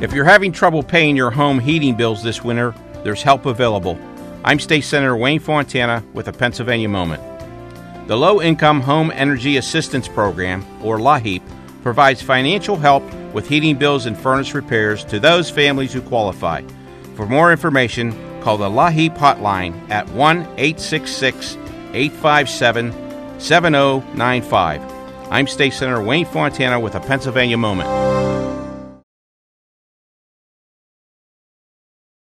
If you're having trouble paying your home heating bills this winter, there's help available. I'm State Senator Wayne Fontana with a Pennsylvania Moment. The Low Income Home Energy Assistance Program, or LIHEAP, provides financial help with heating bills and furnace repairs to those families who qualify. For more information, call the LIHEAP hotline at 1-866-857-7095. I'm State Senator Wayne Fontana with a Pennsylvania Moment.